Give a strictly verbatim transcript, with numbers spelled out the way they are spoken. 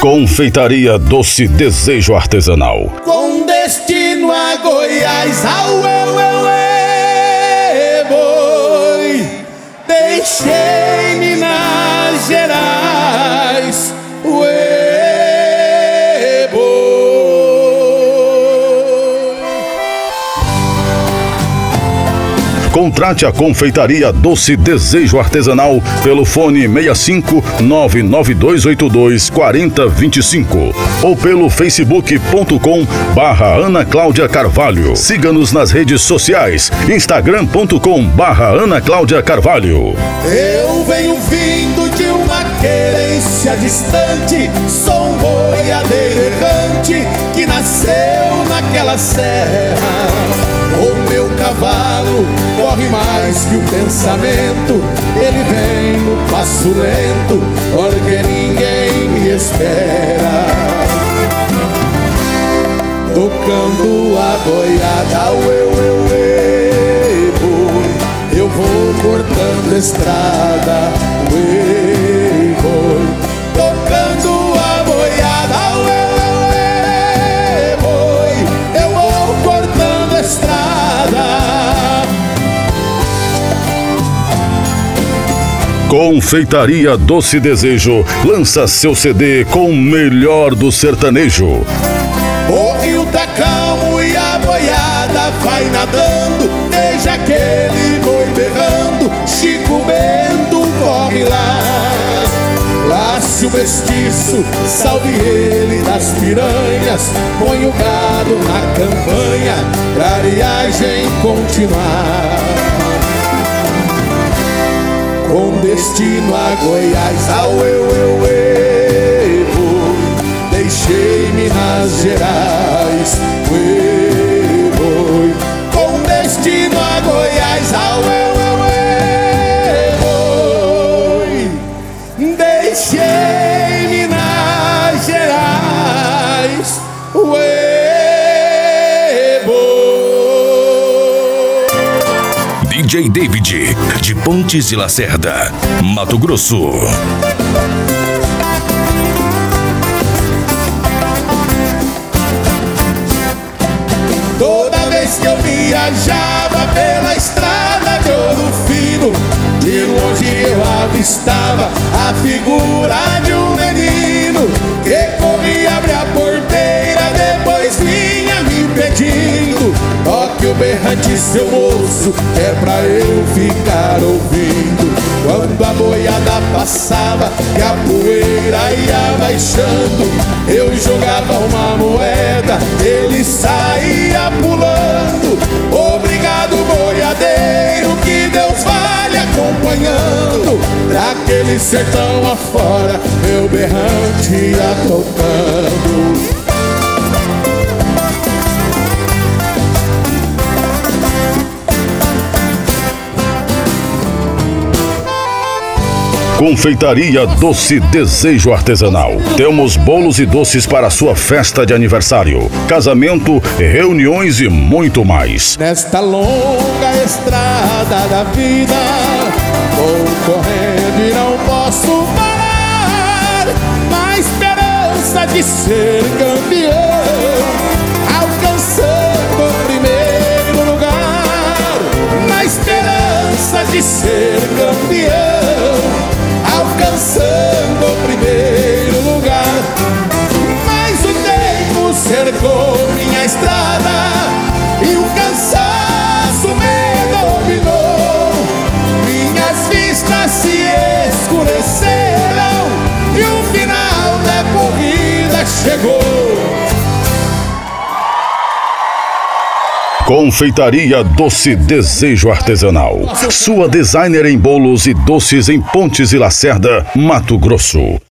Confeitaria Doce Desejo Artesanal. Com destino a Goiás, au, eu, eu, eu, boi. Deixei Minas Gerais, ué, boi. Contrate a Confeitaria Doce Desejo Artesanal pelo fone seis cinco nove nove dois oito dois quatro zero dois cinco ou pelo facebook ponto com barra Ana Cláudia Carvalho. Siga-nos nas redes sociais, instagram ponto com barra Ana Cláudia Carvalho. Eu venho vindo de uma querência distante, sou um boiadeiro errante que nasceu naquela serra. O meu cavalo corre mais que o pensamento, ele vem no passo lento, porque ninguém me espera. Tocando a boiada, eu, eu, eu, boi. Eu vou cortando estrada, eu, boi. Tocando a boiada, eu, eu, boi. Eu vou cortando estrada. Confeitaria Doce Desejo lança seu C D com o melhor do sertanejo. O rio tá calmo e a boiada vai nadando, deixa aquele boi berrando, Chico Bento corre lá. Lace o mestiço, salve ele das piranhas, põe o gado na campanha pra viagem continuar. Com destino a Goiás, au, eu, eu, eu, boi. Deixei Minas Gerais, eu, boi. Com destino a Goiás, au, eu, eu, eu, boi. Deixei Minas Gerais, eu, boi. D J David, de Pontes e Lacerda, Mato Grosso. Toda vez que eu viajava pela estrada de Ouro Fino, de longe eu avistava a figura de um menino que corria, abria a porteira, depois vinha me pedindo: toque o berrante, seu moço, é pra eu ficar ouvindo. Quando a boiada passava e a poeira ia baixando, eu jogava uma moeda, ele saía pulando. Obrigado, boiadeiro, que Deus vai lhe acompanhando. Daquele sertão afora, meu berrante ia tocando. Confeitaria Doce Desejo Artesanal. Temos bolos e doces para sua festa de aniversário, casamento, reuniões e muito mais. Nesta longa estrada da vida, vou correndo e não posso parar, na esperança de ser campeão, alcançando o primeiro lugar. Na esperança de ser campeão, alcançando o primeiro lugar. Mas o tempo cercou minha estrada e o cansaço me dominou. Minhas vistas se escureceram e o final da corrida chegou. Confeitaria Doce Desejo Artesanal. Sua designer em bolos e doces em Pontes e Lacerda, Mato Grosso.